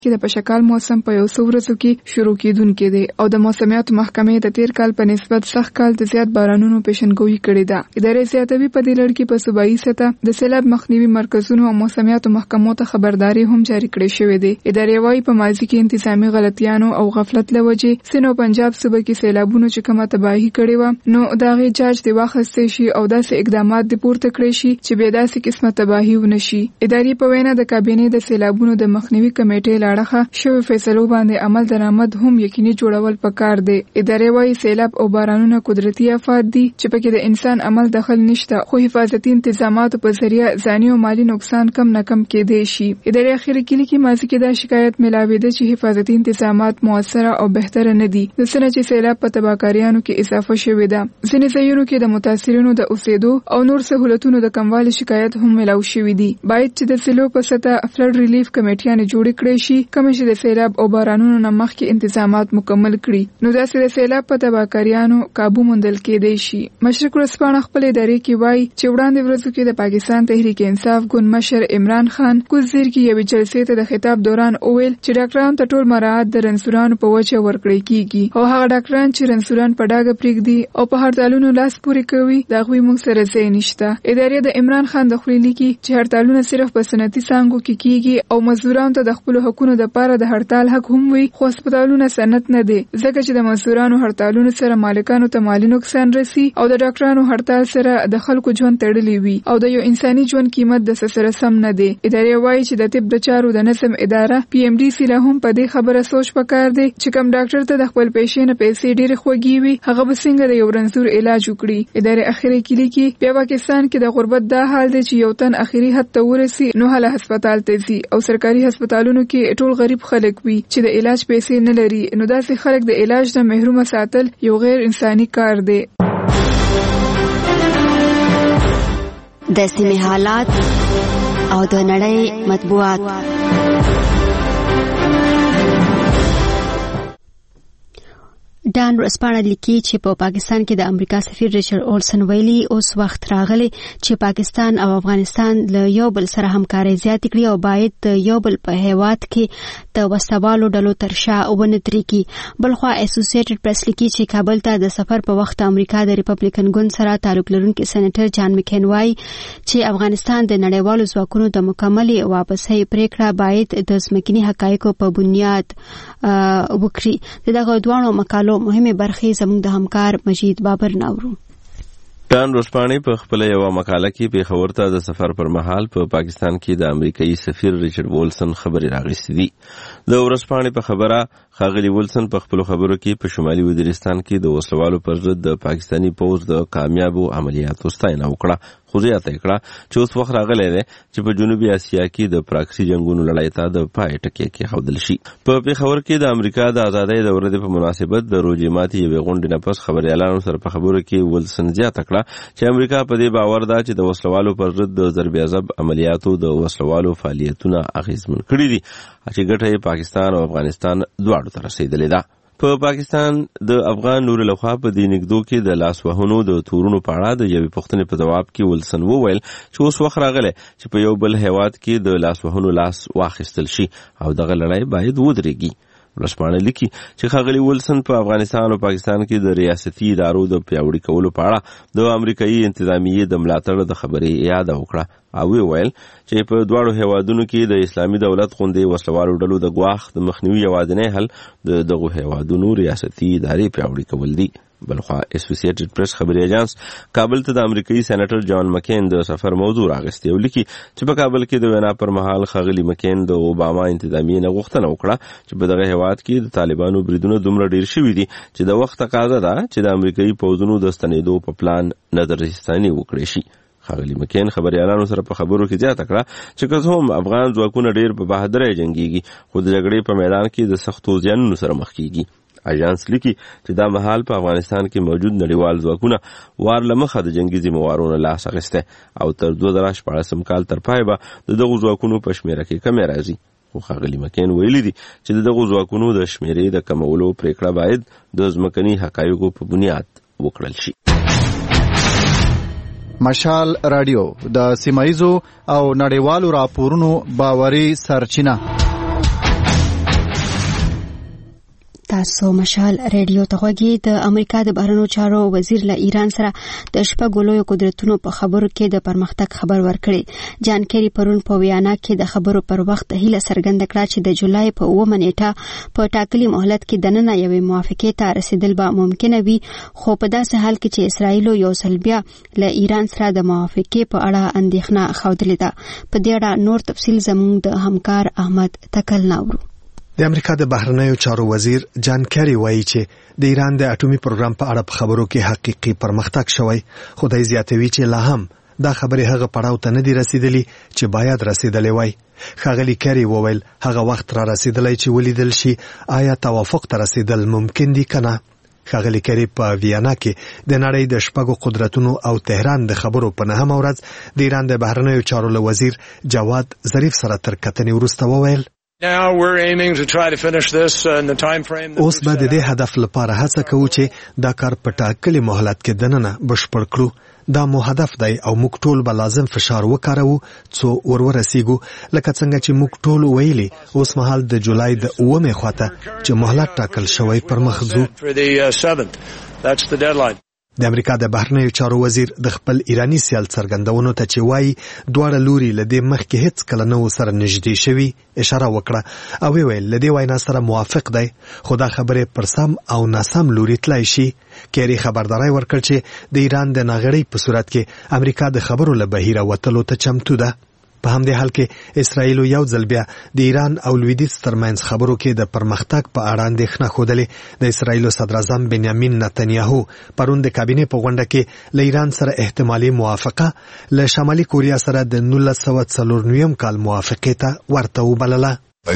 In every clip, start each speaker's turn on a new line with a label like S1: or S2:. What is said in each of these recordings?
S1: کې د پشکال موسم په یو څو ورځو کې شروع کیدونکې دی او د موسمیاتو محکمې د تیر کال په نسبت سخت کال د زیات بارانونو پیشنګوئی کړې ده. ادارې زیاتوي په دې لړ کې په صوبایي سطح د سیلاب مخنیوي مرکزونو او موسمیاتو محکمو ته خبرداري هم جاری کړې شوې ده. ادارې وايي په ماضي کې انتظامی غلطیانو او غفلت له وجې سند او پنجاب صوبه کې سیلابونو چې کومه تباہي کړې و نو د هغې جاج دی واخیستې شي او داسې اقدامات دی پورته کړی شي چې بیا داسې قسمه تباہي ونه شي. ادارې په وینا د کابینې د سیلابونو د مخنیوي کمیټې لاړه شوی فیصلو باندې عمل درآمد هم یقیني جوړول پکار دی. ادارې وايي سیلاب او بارانونه قدرتي آفات دي چې پکې د انسان عمل دخل نشته خو حفاظتي انتظاماتو په ذریعہ ځاني او مالی نقصان کم نه کم کېدای شي. ادارې اخیری کې لیکي ماضي کې دا شکایت ملاوي ده چې حفاظتي انتظامات موثره او بهتره نه دي د څه چې سیلاب په تباکاریانو کې اضافه شوې ده. ځینې ځایونو کې د متاثرینو د اوسېدو او نور سہولتونو د کموالي شکایت هم ملاو شوې دي. باید چې د ضلعو په سطح فلډ ریلیف کمیټیانې جوړې کړې شي کوم چې د سیلاب او بارانونو نه مخکې انتظامات مکمل کړي نو داسې د سیلاب په تباکاریانو قابو موندل کېدای شي. مشرق ورځپاڼه خپل ادارې کې وایي چې وړاندې ورځو کې د پاکستان تحریک انصاف ګوند مشر عمران خان کوزیر کې یوې جلسې ته د خطاب دوران اویل چې ډاکټرانو ته ټول مراعات د رنسورانو په وجه ورکړی کیږي او هغه ډاکټران چې رنسوران په ډاګه پرېږدي او په هړتالونو لاس پورې کوي د هغوی موږ سره ځای نشته. ادارې د عمران خان د خولې لیکي چې هړتالونه صرف په صنعتي څانګو کې کیږي او مزدورانو ته د خپلو حقونو دپاره د هړتال حق هم وي خو هسپتالونه صنعت نه دی ځکه چې د مزدورانو هړتالونو سره مالکانو ته مالي نقصان رسي او د ډاکټرانو هړتال سره د خلکو ژوند تړلی وي او د یو انساني ژوند قیمت د سره سم نه دی. ادارې وایي چې د طب د چارو د نظم اداره PMDC له هم په دې خبره سوچ پکار دی چې کوم ډاکټر ته د خپل پیسې نه پیسې ډېرې خوږې وي هغه به څنګه د یو رنځور علاج وکړي. ادارې اخیری کې لیکي بیا پاکستان کې د غربت دا حال دی چې یو تن اخیری حد ته ورسي نو هله هسپتال ته ځي او سرکاري هسپتالونو کې ټول غریب خلک وي چې د علاج پیسې نه لري نو داسې خلک د علاج نه محروم ساتل یو غیر انساني کار دی.
S2: د سیمې حالات او د نړۍ مطبوعات. ډان ورځپاڼه لیکي چې په پاکستان کې د امریکا سفیر ریچارډ اولسن ویلي اوس وخت راغلی چې پاکستان او افغانستان له یو بل سره همکاري زیات کړي او باید د یو بل په هیواد کې د وسوالو ډلو تر شا ونه درېږي. بلخوا اسوسییټډ پریس لیکي چې کابل ته د سفر په وخت امریکا د ریپبلیکن ګوند سره تعلق لرونکي سېنیټر جان مکین وایي چې افغانستان د نړیوالو ځواکونو د مکملې واپسۍ پریکړه باید د ځمکني حقایقو په بنیاد وکړي. دغه دوه مقالو مهمه برخې زموږ د همکار مجید بابر ناورو.
S3: ډان ورځپاڼې په خپل یو مقاله کې پیښور ته د سفر پر مهال په پاکستان کې د امریکایي سفیر ریچارډ وولسن خبرې راغستې دي. د ورځپاڼې په خبره ښاغلي وولسن په خپلو خبرو کې په شمالي وزیرستان کې د وسلوالو پر ضد د پاکستاني پوځ د کامیابو عملیاتو ستاینه وکړه خو زیاته کړه چې اوس وخت راغلی دی چې په جنوبي اسیا کې د پراکسي جنګونو لړۍ ته د پای ټکی کېښودل شي. په پیښور کې د امریکا د ازادۍ د ورځې په مناسبت د روژې ماتي یوې غونډې نه پس خبریالانو سره په خبرو کې وولسن زیاته کړه چې امریکا په دې باور ده چې د وسلوالو پر ضد د ضرب عضب عملیاتو د وسلوالو فعالیتونه اغېزمن کړي دي چې ګټه یې پاکستان او افغانستان دواړو ته رسېدلې ده. په پاکستان د افغان نور لخوا په دې نګدو کې د لاس وهنو د تورونو په اړه د یوې پوښتنې په ځواب کې وولسن وویل چې اوس وخت راغلی چې په یو بل هیواد کې د لاس وهنو لاس واخیستل شي او دغه لړۍ باید ودرېږي. ورځپاڼه لیکي چې ښاغلي وولسن په افغانستان او پاکستان کې د ریاستي ادارو د پیاوړي کولو په اړه د امریکایي انتظامیې د ملاتړ د خبرې یاد وکړه او ویل چې په دواړو هیوادونو کې د اسلامي دولت غوندې وسلوالو ډلو د ګواښ د مخنیوي یوازینی حل د دغو هیوادونو ریاستي ادارې پیاوړي کول دي. بلخوا اسوسییټډ پریس خبري ایجانس کابل ته د امریکایي سېنیټر جان مکین د سفر موضوع راغستې او لیکي چې په کابل کې د وینا پر مهال ښاغلي مکین د اوباما انتظامیې نه غوښتنه وکړه چې په دغه هیواد کې د طالبانو بریدونه دومره ډېر شوي دي چې د وخت تقاضا ده چې د امریکایي پوځونو د ستنېدو په پلان نظرثاني وکړي شي. ښاغلي مکین خبریالانو سره په خبرو کې زیاته کړه چې که هم افغان ځواکونه ډېر په بهادرۍ جنګېږي خو د جګړې په میدان کې د سختو زیانونو سره مخ کېږي. اژانس لیکي چې دا مهال په افغانستان کې موجود نړیوال ځواکونه وار له مخه د جنګي ذمهوارونو لاس اخیستی او تر 2014 کال تر پای به د دغو ځواکونو په شمېره کې کمی راځي. خو ښاغلي مکین ویلي دي چې د دغو ځواکونو د شمېرې د کمولو پریکړه باید د ځمکني حقایقو په بنیاد وکړل شي.
S4: مشال رادیو د سیمایزو او نړیوالو راپورونو باوري سرچینه.
S2: تاسو مشال ریډیو ته غوږی. د امریکا د بهرنیو چارو وزیر له ایران سره د شپږو لویو قدرتونو په خبرو کې د پرمختګ خبر ورکړي. جان کیری پرون په ویانا کې د خبرو پر وخت هیله څرګنده کړه چې د جولای په 9 نیټه په ټاکلي مهلت کې دننه یوې موافقې ته رسیدل به ممکنه وي، خو په داسې حال کې چې اسرائیل یو ځل بیا له ایران سره د موافقې په اړه اندېښنه ښودلې ده. په دې اړه نور تفصیل زموږ د همکار احمد تکل ناورو.
S4: د امریکا د بهرنیو چارو وزیر جان کیری وایي چې د ایران د اټومي پروګرام په اړه په خبرو کې حقيقي پرمختګ شوی، خو د زیاتوي چې لا هم دا خبره هغه پړاو ته نه دی رسیدلی چې باید رسیدلی وای. ښاغلي کیری وویل هغه وخت را رسیدلی چې ولیدل شي آیا توافق ته رسیدل ممکن دي کنه. ښاغلي کیری په ویانا کې د نړۍ د شپږو قدرتونو او تهران د خبرو په 9 ورځ د ایران د بهرنیو چارو وزیر جواد ظریف سره تر کتنې وروسته وویل اوس به د دې هدف لپاره هڅه کوو چې دا کار په ټاکلي مهلت کې دننه بشپړ کړو. دا مو هدف دی او موږ ټول به لازم فشار وکاروو څو ورسیږو. لکه څنګه چې موږ ټول ویلي اوس مهال د جولای د 9 خواته چې مهلت ټاکل شوی پر مخ ځو. د امریکا د بهرنیو چارو وزیر د خپل ایرانی سیال څرګندونو ته چې وایي دواړه لوري له دې مخکې هیڅ کله نه سره نږدې شوي اشاره وکړه او ویل له دې وینا سره موافق دی، خو دا خبره پر سم او ناسم لوري تلای شي. کیری خبرداري ورکړ چې د ایران د ناغړۍ په صورت کې امریکا د خبرو له بهیره وتلو ته چمتو ده. په همدې حال کې اسرائیل یو ځل بیا د ایران او لویدیځ ترمنځ خبرو کې د پرمختګ په اړه اندېښنه ښودلې. د اسرائیل صدر اعظم بنیامین نتنیاهو پرون د کابینې په غونډه کې له ایران سره احتمالي موافقه له شمالي کوریا سره د 1994 کال موافقې ته ورته وبلله.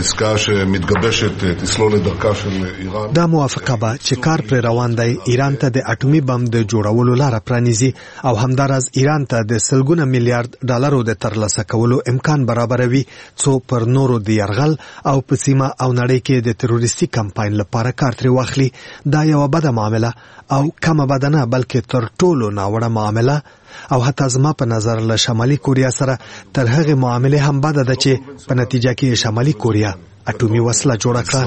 S4: دا موافقه به چې کار پر روان دی ایران ته د اټومي بم د جوړولو لاره پرانیزي او همدارز ایران ته د سلګونه میلیارډ ډالرو د ترلاسه کولو امکان برابروي څو پر نورو د يرغل او په سیمه او نړۍ کې د تروریستي کمپاین لپاره کار تر واخلي. دا یو بده معامله او کومه بدنه بلکې تر ټولو ناوړه معامله او حتی زما په نظر له شمالي کوریا سره تر هغه معاملې هم بده ده چې په نتیجه کې شمالي کوریا اټومي وسله جوړه کړه.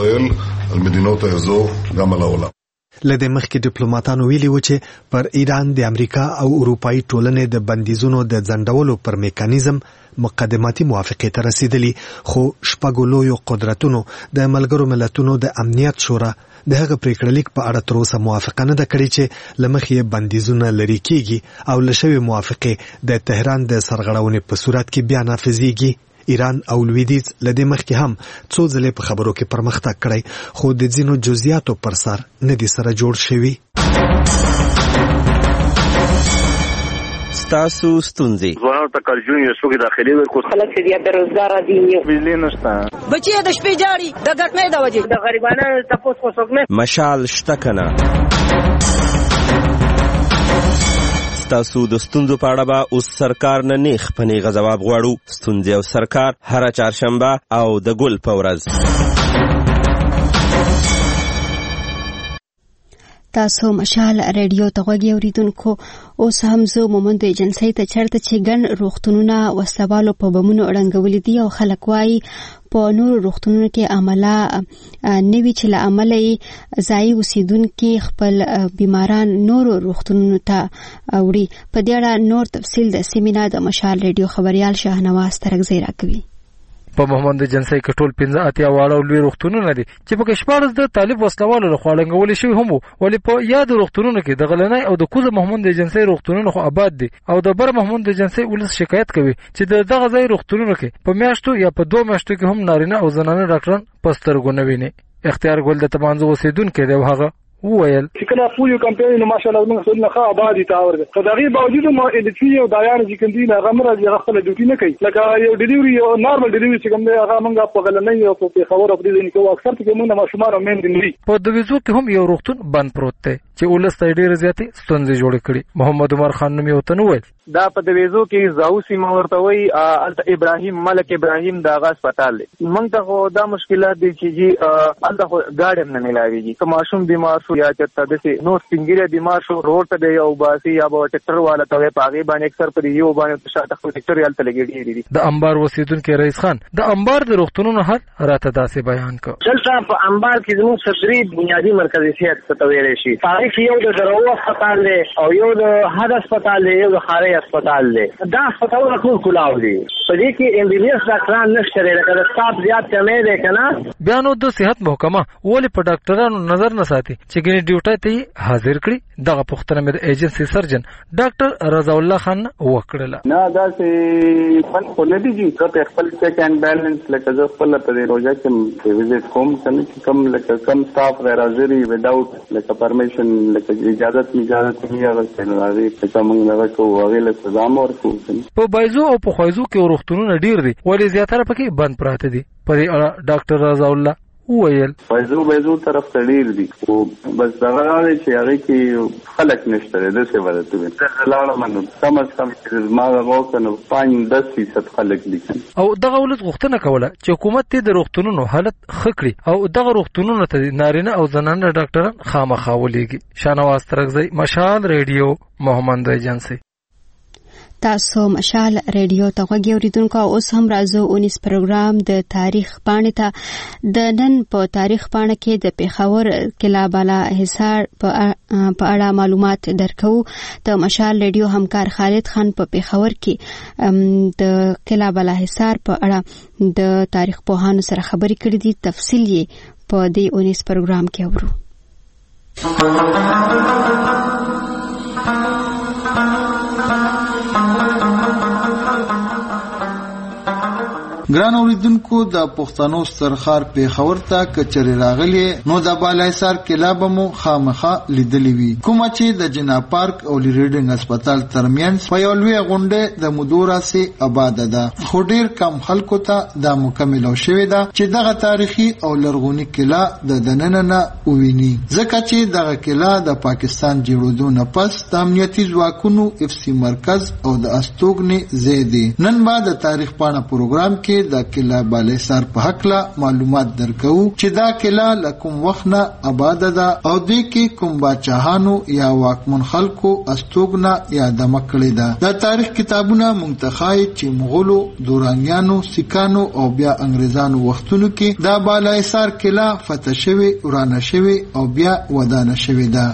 S4: لدې مخکې ډیپلوماټانو ویلي و چې پر ایران د امریکا او اروپאי ټولنې د بندیزونو د ځنډولو پر میکانیزم مقدماتي موافقه ته رسیدلی، خو شپږو لویو قدرتونو د ملګرو ملتونو د امنیت شورا د هغه پریکړه لیک په اړه تر اوسه موافقه نه ده کړې چې لمخې بندیزونه لري کیږي او لشوي موافقه د تهران د سرغړونې په صورت کې بیا نافذيږي. ایران او لویدیځ لدې مخکې هم څو ځلې په خبرو کې پرمختګ کړی، خو د ځینو جزئیاتو پر سر نه دي سره جوړ شوي.
S3: تاسو ستونزې
S5: ځوانانو ته کارجون یو څوک داخلي ورکو خلک چې بیا بیروزګار دي، بجلی نشته، بچي د شپې جاړي د ګټنې د وجې د غریبانو تاسو کو څوک نه
S3: مشال شته کنه. تاسو د ستونزو په اړه به اوس سرکار نه نیخ پنیغه ځواب غواړو. ستونزې او سرکار هر چهارشنبه او د ګل په ورځ.
S2: تاسو مشال ریډیو ته غوږی اوریدونکو. اوس هم زه مومند ایجنسی ته چرته چې ګڼ روغتونونه وسلوالو په بمونو اړنګولي دي او خلک وایي په نورو روغتونونو کې عمله نوي چې له عمله ځای اوسیدونکي خپل بیماران نورو روغتونونو ته وړي. په دې اړه نور تفصیل د سیمینار د مشال ریډیو خبريال شاهنواز ترغزی راکوي.
S6: په محمد جنسي کټول 15 اتیا واړو لوی روغتونونه دي چې په کشمار د طالب وسلوالو لخوا لنګول شوی هم، ولې په یاد روغتونونو کې د غلنۍ او د کوزه محمد جنسي روغتونونو خو آباد دي او د بر محمد جنسي ولس شکایت کوي چې دغه ځای روغتونونو کې په میاشتو یا په 2 میاشتو کې هم نارینه او زنانه ډاکټران پسترګو نه ویني. اختیار ګل د تمانځو اوسیدونکو دی هغه وویل
S7: چې کله پولیو کمپاین نو ماشاءالله موږ ټول نه آبادی تاور ده. په دغه باوجود ما الټری او دایان چې کوم دي هغه مرز هغه خپل ډیوټي نه کوي، لکه یو ډیلیوري او نارمل ډیلیوري چې کوم دی هغه موږ په غلنۍ او په خبرو په دې نه کوو. اکثر کې موږ ماشومان او مین دي.
S6: په دویزو کې هم یو روغتون بند پروت دی چې ولس ته ډېرې زیاتې ستونزې جوړې کړي. محمد عمر خان نوم یې ورته وویل
S8: دا په دویزو کې زاو سیمه ورته وایي الته ابراهیم ملک ابراهیم د هغه هسپتال دی. موږ ته خو دا مشکلات دي چې جی الته خو ګاډي هم نه ملاویږي. که ماشوم بیمار شو یا چېرته داسې نور سپین بیمار شو روډ ته دی یو باسي یا به ټکټر والا ته وایي په هغې باندې اکثر په یو باندې شاته خپل ټکټر یې هلته لګېدلي دي.
S6: د انبار اوسېدونکی رئیس خان د انبار د روغتونونو حال راته داسې بیان کړ.
S5: دلته په انبار کې زموږ صدري بنیادي مرکزي صحت ته ویلی شي. هغې کې یو د درو هسپتال دی او یو د حد هسپتال دی یو د خارۍ هسپتال دی. دا هسپتالونه ټول کلاو دي. په دې کې MBBS ډاکټران نشته دی لکه د سټاف زیات کمی دی که نه.
S6: بیا نو د صحت محکمه ولې په ډاکټرانو نظر نه ساتي چې ګنې ډیوټۍ ته یې حاضر کړي؟ دغه پوښتنه مې د ایجنسي سرجن ډاکټر رضا الله خان وکړله.
S9: نه داسې من خو نه دي چې زه په خپل چیک اینډ بیلنس لکه زه خپله په دې روژه کې وزټ کوم که نه چې کوم لکه کم سټاف غیر حاضري وداوټ لکه پرمیشن لکه اجازت نه اغوستی نو هغې څخه موږ دغه کوو هغې له سزا م ورکوو.
S6: په بایزو او په خویزو کې روغتونونه ډېر دي ولې زیاتره پکې بند پراته دي. په دې اړه ډاکټر رضا الله وویل
S9: بایزو طرف ته ډېر دي خو بس دغه دی چې هغې کې خلک نشته دی. داسې به درته ویم زه لاړم نو کم از کم چې زما دغه وکړه نو 5-10% خلک دي.
S6: او دغه ولس غوښتنه کوله چې حکومت ته د روغتونونو حالت ښه کړي او دغه روغتونونو ته نارینه او زنانه ډاکټران خامخا ولېږي. شاهنواز ترکزی، مشال ریډیو، محمد ایجنسي.
S2: تاسو مشال ریډیو ته غوږی اوریدونکو. اوس هم راځو 19 پروګرام د تاریخ پاڼې ته. د نن په تاریخ پاڼه کې د پیښور قلعه بالا حصار په اړه معلومات درکو. د مشال ریډیو همکار خالد خان په پیښور کې د قلعه بالا حصار په اړه د تاریخ پوهانو سره خبرې کړې دي. تفصیل یې په دې 19 پروګرام کې اورو.
S10: ګران اوریدونکو د پښتنو سترخار پیښور ته کچری راغلی نو د بالاحصار قلعه به مو خامخا لیدلی وي کومه چې د جنا پارک او ریډینګ هسپتال ترمنځ په یو لوی غونډه د مدورا سي آباد ده. خو ډیر کم خلکو ته دا مکمل شوی ده چې دغه تاریخي او لرغونی قلعه د دننه نه وویني ځکه چې دغه قلعه د پاکستان جوړېدو نه پس د امنیتي ځواکونو FC مرکز او د استوګنې ځای دی. نن به د تاریخ پاڼه پروګرام کې د قلعه بالاحصار په حقله معلومات درکو چې دا قلعه لکم وخت نه آباد ده او دې کې کوم باچاهانو یا واکمن خلکو استوګنه یا دمه کړې ده. د تاریخ کتابونه منتخای چې مغولو، دورانیانو، سیکانو او بیا انګریزانو وختونو کې دا بالاحصار قلعه فتح شوی، ورانه شوی او بیا ودانه شوی ده.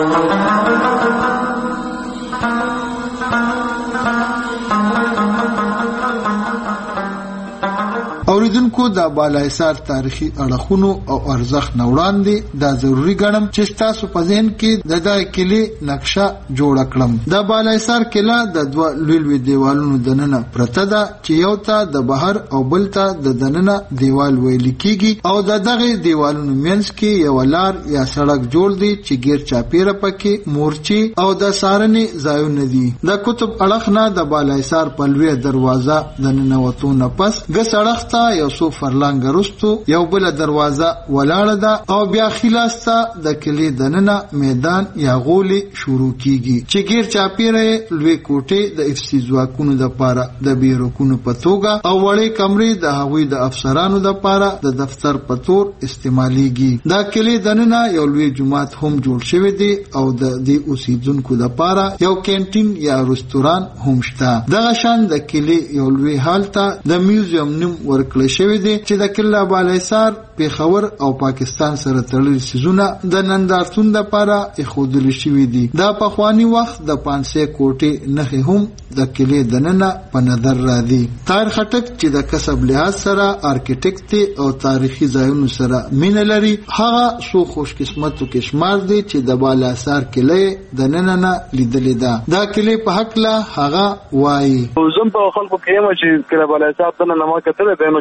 S10: اوریدونکو د بالاحصار تاریخي اړخونو او ارزښت نه وړاندې دا ضروری ګڼم چې تاسو په ذهن کې د دغه قلعې نقشه جوړ کړم. د بالاحصار قلعه د دوه لوی دیوالونو دننه پرته ده چې یو ته د بهر او بل ته د دننه دیوال ویل کیږي او د دغه دیوالونو منځ کې یو لار یا سړک جوړ دی چې غیر چاپیره پکې مورچی او د سارنې ځایونه دي. د کتب اړخ نه د بالاحصار په لوی دروازه دننه وته نه پس ګ سړک یو څو فرلانګ وروسته یو بل دروازه ولاړه ده او بیا خلاصه د کلی دننه میدان یا غولي شروع کیږي چې غیر چاپیره لوی کوټه د FC ځواکونو د پاره د بیروکونو په توګه او وړې کمرې د هغوی د افسرانو د پاره د دفتر په تور استعماليږي. دا کلی دننه یو لوی جماعت هم جوړ شوی دی او د دې اوسیدونکو د پاره یو کینټین یا رستوران هم شته. دغه شان د کلی یو لوی حالت د میوزیم نوم ورکړل شوی دی چې د قلعه بالاحصار پیښور او پاکستان سره تړلي سيزونه د نندارتون لپاره اخودل شوی دي. دا په خواني وخت د 500 کوټې نه هم د قلعه دننه په نظر راځي. طاهر خټک چې د کسب لحاظ سره آرکیټیکټ او تاریخي ځایونو سره مینه لري هغه سو خوش قسمتو کې شمار دي چې د بالاحصار قلعه دننه نه لیدلې ده. دا قلعه په حق لا هغه وایي
S7: زم په خلکو کې چې قلعه بالاحصار دننه ما کتل دی نو چې دا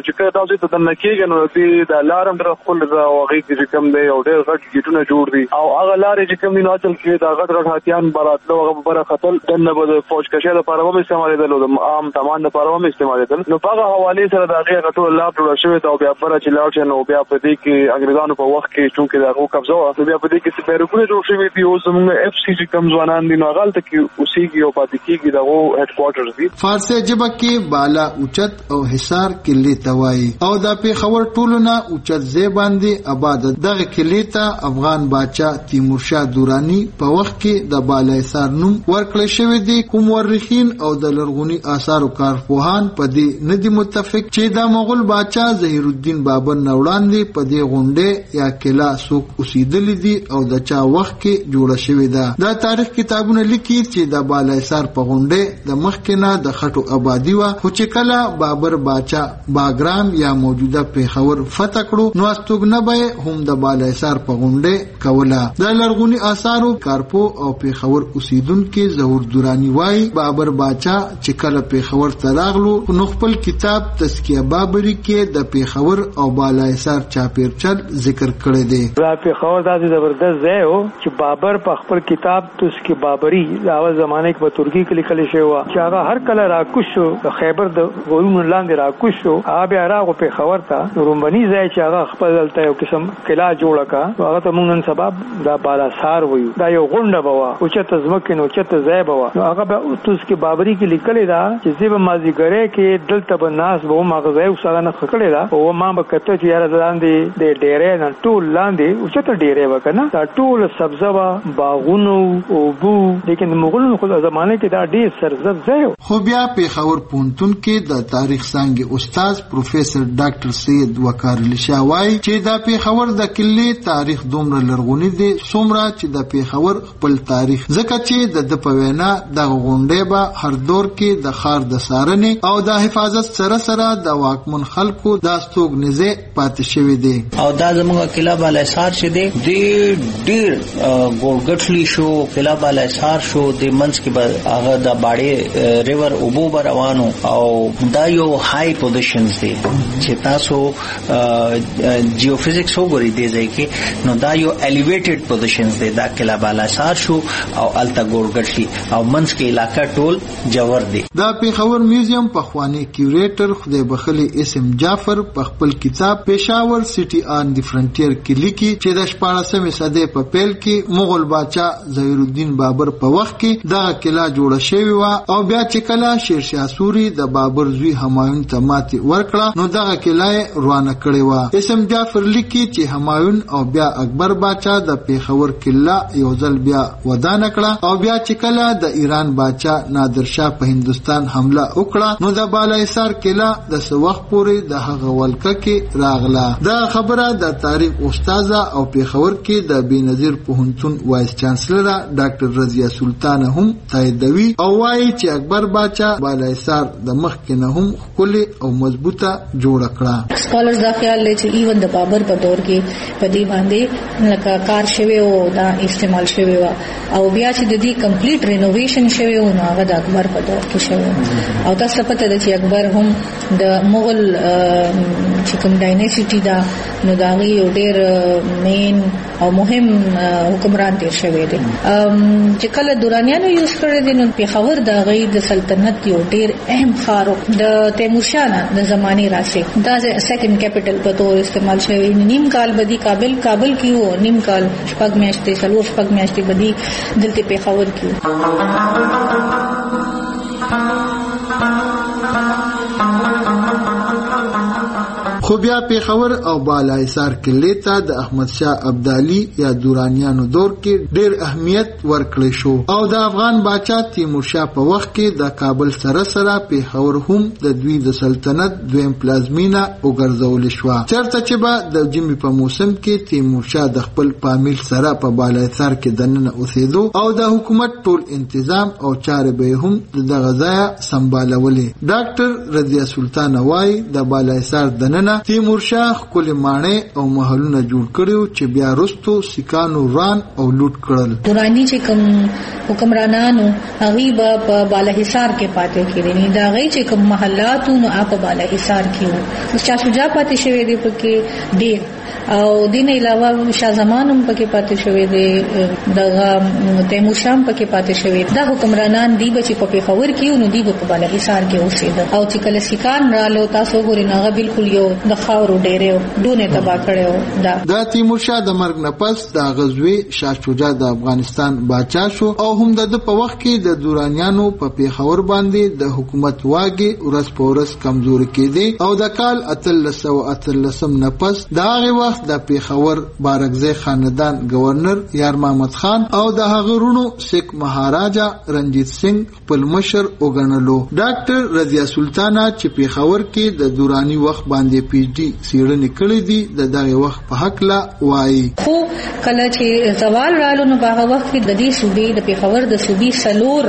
S7: تاسو ته دنه کېږي نو دې د لارم در خپل دا وغې کې کوم دی او ډېر غټ گیټونه جوړ دي او هغه لارې چې کوم دي نو اصل کې دا غټ هاتيان براتلو هغه بره خطر دنه به د فوج کشه لپاره هم استعمالېدل او د عام تامان لپاره هم استعمالېدل نو په هغه حواله سره دا هغه ټول لار جوړ شوی دا بیا پر چې لاړ شنو بیا په دې کې انګریزانو په وخت کې چې دا قبضه او بیا په دې کې سپیرکونه جوړ شوی دي او زموږ اف سی چې کوم ځوانان دي نو هغه ته کې اوسېږي او پاتې کېږي دا هډ کوارټرز دي
S10: فارسی ژبه کې بالا اوچت او حصار کلی توای او دا پیښور ټولونه اوچت ځای باندې آباد دغه کلی ته افغان بادشاہ تیمورشاه دورانی په وخت کې د بالا حصار نوم ورکړل شوی دی کوم ورخین او د لرغونی آثارو کارپوهان په دې ندي متفق چې د مغول بادشاہ ظهیر الدین بابر نوړاندې په دې غونډه یا کلا سوق اوسېدل دي او د چا وخت کې جوړه شوې ده دا تاریخ کتابونه لیکي چې د بالا حصار په غونډه د مخکنه د خټو آبادی و خو چې کله بابر بادشاہ باګرام یا موجوده پیښور فتح کړو نو استوګنه به هم د بالا حصار په غونډه کوله د لرغونی آثارو کارپو او پیښور اوسیدونکو ظهور دورانی وای بابر بادشاہ چې کله پیښور ته راغلو نو خپل کتاب تزکیه بابری کې د پیښور او بالا حصار چاپیرچل ذکر کړی دی
S11: دا پیښور داسې زبردست ځای و چې بابر په خپل کتاب تزکیه بابری د اول زمانه کې په ترکی کې لیکل شوی و چې هغه هر کله راکوش شو د خیبر د غرونو لاندې راکوش شو هغه بیا راغو پیښور ته رومبني ځای چې هغه خپل دلته یو قسم قلعه جوړه کا هغه ته موږ نن سبب دا بالا سار وایو دا یو غونډه بوا او چې تزمکه نو چې ځای بوا هغه به تزکیه بابری کې لیکل دا چې زیب مازیګره کې دلته به ناس به مغزه او سره نه خکړی دا او ما به کته چې یاره لاندې د ډېرې نه ټول لاندې او چې ډېرې وکنه دا ټول سبزه باغونو او بو لیکن مغولو خو زمانه کې دا ډېر سرزب ځای
S10: خو بیا پیښور پونتون کې د تاریخ څنګه استاد پروفیسور ډاکټر سید وقار علي شاه وای چې دا پیښور د کلی تاریخ دومره لرغونی دی څومره چې د پیښور خپل تاریخ ځکه چې د پوینا د غونډې به هر دور کې د خار د سارنې او د حفاظت سره سره د واکمن خلکو د استوګنځه پاتې شوی دی
S12: او دا زموږ کلا بالا حصار چې دی ډیر ګورګټلی شو کلا بالا حصار شو د منځ کې به هغه د باړې ریور اوبو روانو او دا یو های پوزیشنز دی چې تاسو جیوفزکس وګورئ دی ځای کې نو دا یو الیویټډ پوزیشنز دی دا کلا بالا حصار شو او التا ګورګټلی او منځ کې علاقہ ټول جوور دی
S10: دا پیښور میوزیم په خوانی کیوریټر خدای بخلی اسم جعفر په خپل کتاب پېښور سټي آن دی فرنټیر کې لیکي چې د 14مې صدې په پیل کې مغول بادشاہ ظهیر الدین بابر په وخت کې دا کلا جوړه شوی و او بیا چې کله شیرشاه سوري د بابر زوی همایون ته ماتي ورکړه نو دا کلا روانه کړې و اسم جعفر لیکي چې همایون او بیا اکبر بادشاہ د پیښور کلا یو ځل بیا ودانه کړه او بیا چې کله د ایران بادشاہ نادر شاه په هندستان حمله وکړه نو د بالا حصار کلا د وخت پورې د هغه ولکه کې راغله دا خبره د تاریخ استاد او پیښور کې د بینظیر پوهنتون وایس چانسلر ډاکټر رضیه سلطان هم تاییدوي او وايي چې اکبر بادشاہ بالا حصار د مخ کې نه هم خولي او مضبوطه جوړ کړه
S13: سکالرز دا خیال لري چې ایون د بابر په دور کې په دې باندې لکه کار شوی او دا استعمال شوی و او بیا چې د دې کمپلیټ رینوویشن شوی و نو هغه د اکبر په دور کې شوی او تاسو پته ده چې اکبر هم د مغل چې کوم ډایناسټي دا نو دا یو ډېر مین او مهم حکمران تیر شوی دی چې کله دورانیانو یوز کړی دي نو پیښور د غي د سلطنت یو ډېر اهم ښار د تیمورشاه نه د زماني راسه دا سیکنډ کیپټل په تور استعمال شوی نیم کال بدی کابل کې وو نیم کال شپږ میاشتې څلور شپږ میاشتې بدی دلته پیښور کې
S10: خو بیا پیښور او بالا حصار کلی ته د احمد شاه ابدالي یا دورانیانو دور کې ډېر اهمیت ورکړی شو او د افغان بادشاہ تیمورشاه په وخت کې د کابل سره سره پیښور هم د دوی د سلطنت دویم پلازمینه وګرځول شو چرته چې به د جمی په موسم کې تیمورشاه د خپل فامیل سره په بالا حصار کې دننه اوسېدو او د حکومت ټول تنظیم او چارې به هم د غزا سمبالولې ډاکټر رضیه سلطان وای د بالا حصار دننه تیمورشاه کل ماڼۍ او محلونه جوړ کړیو چې بیا وروستو سیکانو ران او لوټ کړل.
S13: دورانی چې کوم حکمرانانو هغه په بالاحصار کې پاتې کېدل، دا غي چې کوم محلاتو نو په بالاحصار کې وو. شاه شجاع پاتې شوی دی پکې ډیر، او دین علاوه شاه زمان هم پکې پاتې شوی دی، دغه تیمور شاه هم پکې پاتې شوی. دا حکمرانان دی چې په پیښور کې نو دی په بالاحصار کې اوسېدل، او چې کله سیکان رالو تاسو ګورئ هغه بالکل یو د خاورو ډېرې ډونه تباہ کړو.
S10: دا تیمور شاه د مرګ نه پس د غزوی شاه شجاع د افغانستان باچا شو، او هم د په وخت کې د دورانیانو په پیښور باندې د حکومت واګي ورځ په ورځ کمزوري کېدی، او د کال 1313 نه پس د هغه وخت د پیښور بارکزی خاندان گورنر یار محمد خان او د هغه رونو سیک مهاراجا رنجیت سنگ خپل مشر وګڼلو. ډاکټر رضیه سلطانه چې پیښور کې د دورانی وخت باندې پی ایچ ډي څېړنې کړې دي د دغه وخت په حق لا وایي.
S13: خو کله چې زوال رالو نو په هغه وخت کې د دې صوبې د پیښور د صوبې سلور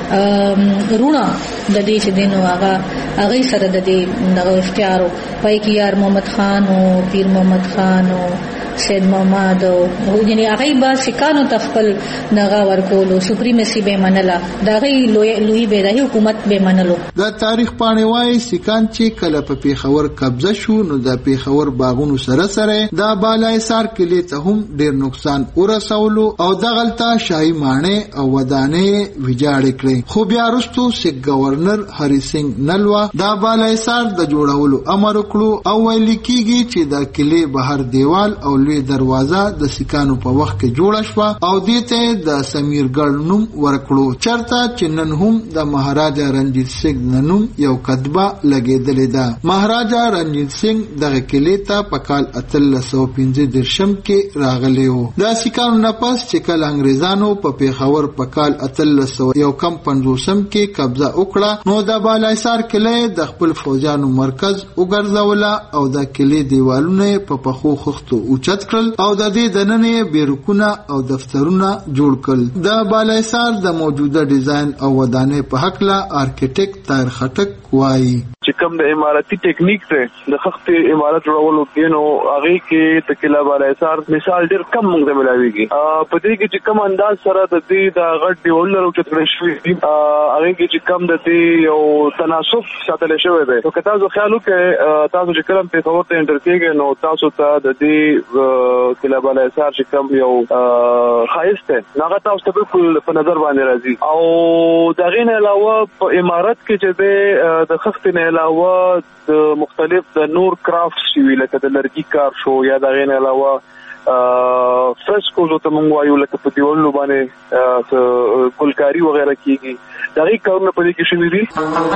S13: رونا د دې چې دینو هغه سره د دې دغه اختیارو پای کې یار محمد خان او پیر محمد خان او سید محمد او یعنی هغه با سکانو تخپل نغا ورکولو سپریمسی به منله دغه لوی به حکومت به منلو.
S10: دا تاریخ پاڼې وایي سکان چې کله په پیښور قبضه شو نو د پیښور باغونو سره سره د بالاحصار کلی ته هم ډیر نقصان ورسولو او دغلته شاهي ماڼۍ او ودانۍ ویجاړې کړې. خو بیا وروسته سیک گورنر هری سنگ نلوا د بالاحصار د جوړولو امر وکړو، او ویل کېږي چې د کلی بهر دیوال او لوی دروازه د سکانو په وخت کې جوړه شوه، او دې ته د سمیرګړ نوم ورکړو، چرته چې نن هم د مهاراجا رنجیت سنگ نوم یو کتبه لګېدلې ده. مهاراجا رنجیت سنگ دغه کلی ته په کال 1815 کې راغلی و. د سکانو نه پس چې کله انګریزانو په پیښور په کال 1851 کې قبضه وکړه نو د بالاحصار کلی د خپل فوجانو مرکز وګرځوله، او د کلی دیوالونه په پخو خښتو اوچت کړل، او د دې دننه بیرکونه او دفترونه جوړ کړل. د بالاحصار د موجوده ډیزاین او ودانۍ په حق لا آرکیټیکټ طاهر خټک وایي
S7: چې کوم د اماراتي ټیکنیک ته د خښتې امارت جوړولو کې نو هغه کې د کلا بالاحصار مثال ډېر کم موږ ته ملاويږي. په دې کې چې کوم انداز سره د دې د غټ دیوالونو او چترې شوې هغه کې چې کوم د دې یو تناسب ساتل شوی دی. نو که تاسو خیال وکړئ تاسو چې کلم په خبرته انټر کېږئ نو تاسو ته د دې کلا بالاحصار چې کوم یو خایسته هغه تاسو ته بالکل په نظر باندې راځي. او دغه نه علاوه په امارت کې چې د خښتې نه علاوه د مختلف د نور کرافټ شوي لکه د لرګي کار شو یا دغه نه علاوه فرسکوز ته مونږ وایو لکه په دیوالونو باندې ګلکاري وغیرہ کیږي دغه کارونه په دې کې شوي دي.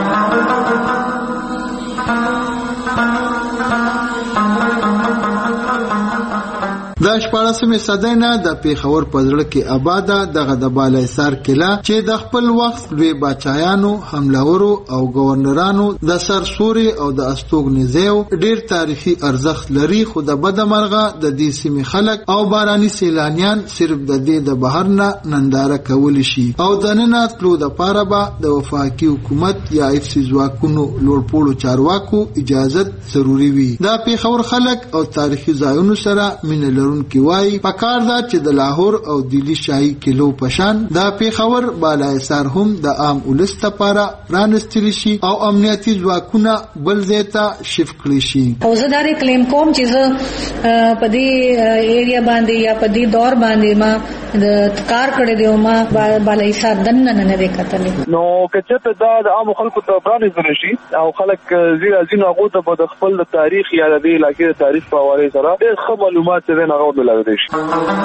S10: د 14مې صدۍ نه د پیښور په زړه کې آباده دغه د بالاحصار کلا چې د خپل وخت لوی باچایانو حملهورو او گورنرانو د سرسوري او د استوګنیزیو ډیر تاریخي ارزښت لري. خو د بدمرغه د دې سیمې خلک او باراني سیلانیان صرف د دې د بهر نه ننداره کولی شي، او د نن تلو د پاره به د وفاقي حکومت یا افسي ځواکونو لوړپوړو چارواکو اجازه ضروری وي. دا پیښور خلک او تاریخي ځایونو سره مینه لرونکي وایي پکار دا چې د لاهور او دلی شاهي کلو پشان د پیښور بالاحصار هم د عام ولس لپاره پرانستل شي او امنیتي ځواکونه بل ځای ته شفت کړي شي.
S13: او زه دا کلیم کوم چې زه په دې ایریا باندې یا په دې دور باندې ما د کار کړی دی او ما بالاحصار دننه نه دی کتلی.
S7: نو کچته دا د عام خلکو ته پرانستل شي او خلک زیرا ځینو هغه ته د خپل تاریخ یا د علاقې تاریخ په حواله سره ډېر ښه معلومات دي نه غوډ ملاوي شي.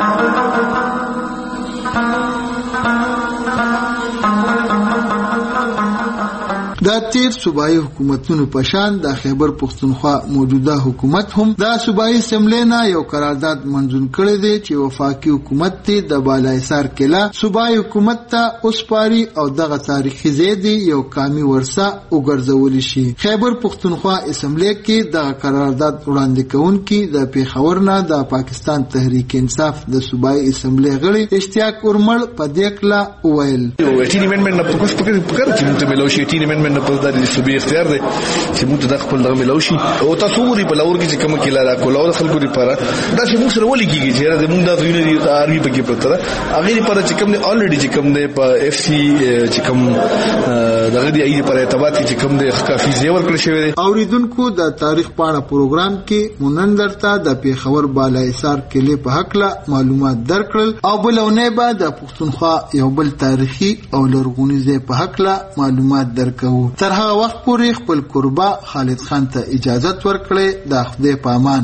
S10: دا تیر صوبایي حکومتونو په شان د خیبر پښتونخوا موجوده حکومت هم د صوبایي سملې نه یو قرارداد منظور کړی دی چې وفاقي حکومت ته د بالاحصار کلا صوبایي حکومت ته اوسپاري او دغه تاریخي ځای دی یو قومي ورثه وګرځول شي. خیبر پښتونخوا اسمبلی کې د قرارداد وړاندې کوونکي د پیښور نه د پاکستان تحریک انصاف د صوبایي اسمبلی غړي اشتیاق ورمل په دې کلا وویل
S14: 18 amendment نه پکوس پکړ چې موږ ته ملو شي 18 amendment نه په دغه صوبې اختیار دی چې موږ د خپل دغه ملوشي او تاسو وري په لور کې چې کوم کې لا کولاو خلکو لپاره دا چې موږ سره ولي کیږي چې موږ د یونیټي آرمي په کې پته هغه لپاره چې کوم الریډي چې کوم دی په اف سي چې کوم دغه دی ای په ارتباط چې کوم دی کافي زیور کړی شوی دی.
S10: اوریدونکو د تاریخ پاڼه پروګرام کې مونندرتا د پیښور بالا حصار کلی په حق له معلومات درکړل او بلونه بعد د پښتونخوا یو بل تاریخي او لرغونی ځای په حق له معلومات درکو. تر هغه وخت پورې خپل قربا خالد خان ته اجازه ورکړي. د خدای په امان.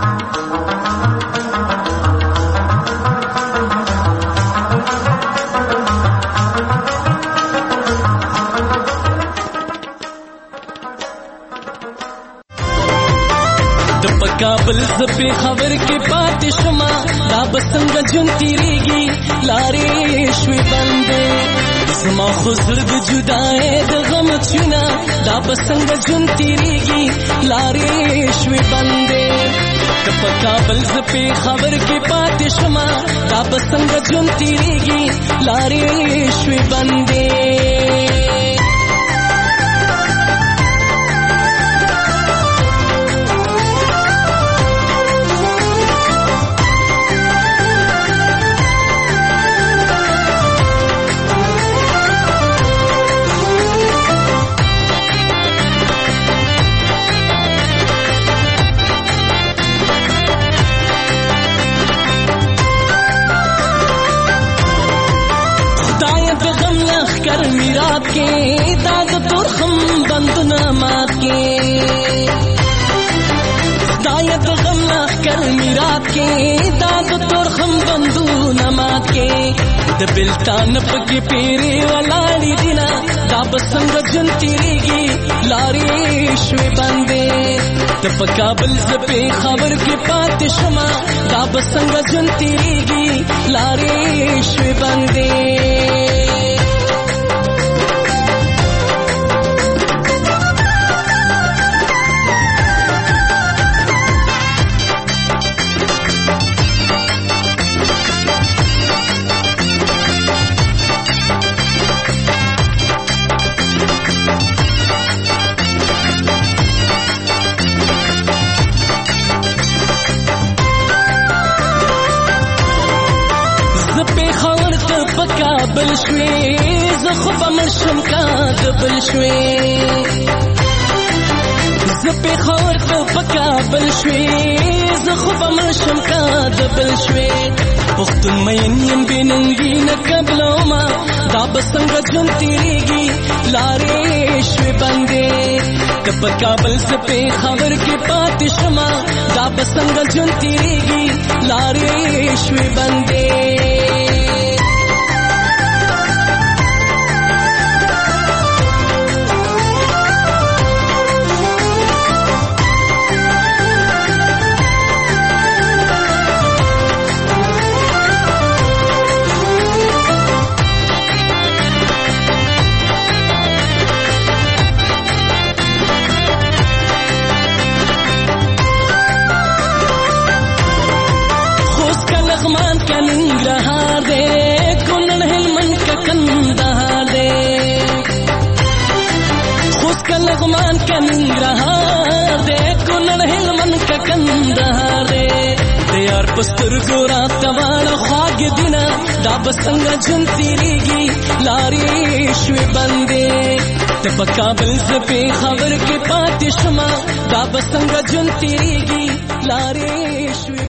S15: کابل زپی خبر کې پاتې شما دا بسنګ جون تیریږي لارې شوي بندې زما خزر د جدای د غم چونه دا بسنګ جون تیریږي لارې شوي بندې په کابل زپی خبر کې پاتې شما دا بسنګ جون تیریږي لارې شوي بندې میرات کے داغ ترخم بندنا مات کے دایت غم لخ کر میرات کے داغ ترخم بندنا مات کے دبلتان پکی پیری ولالی دینا دا بسنگ جن تیریگی لاری شوی بندے دپ کابل زپی خبر کی پات شما دا بسنگ جن تیریگی لاری شوی بندے کابل شوي زخه بمرشم کابل شوي زپی خور په کابل شوي زخه بمرشم کابل شوي پختون مین یم بننګی نه قبل ما دا بسنګ جون تیریږي لارې شوي بندې په کابل زپی خبر کې پاتې شما دا بسنګ جون تیریږي لارې شوي بندې ننګرهار دې کونړ هلمند کا کندهار دې خوست کا لغمان کا ننګرهار دې کونړ هلمند کا کندهار دې یار پستر ګورا تواله خواږ دینا دا بسنګ جون تیریږي لارې شوي بندې ته په کابل زپی خبر کې پاتې شما دا بسنګ جون تیریږي لارې شوي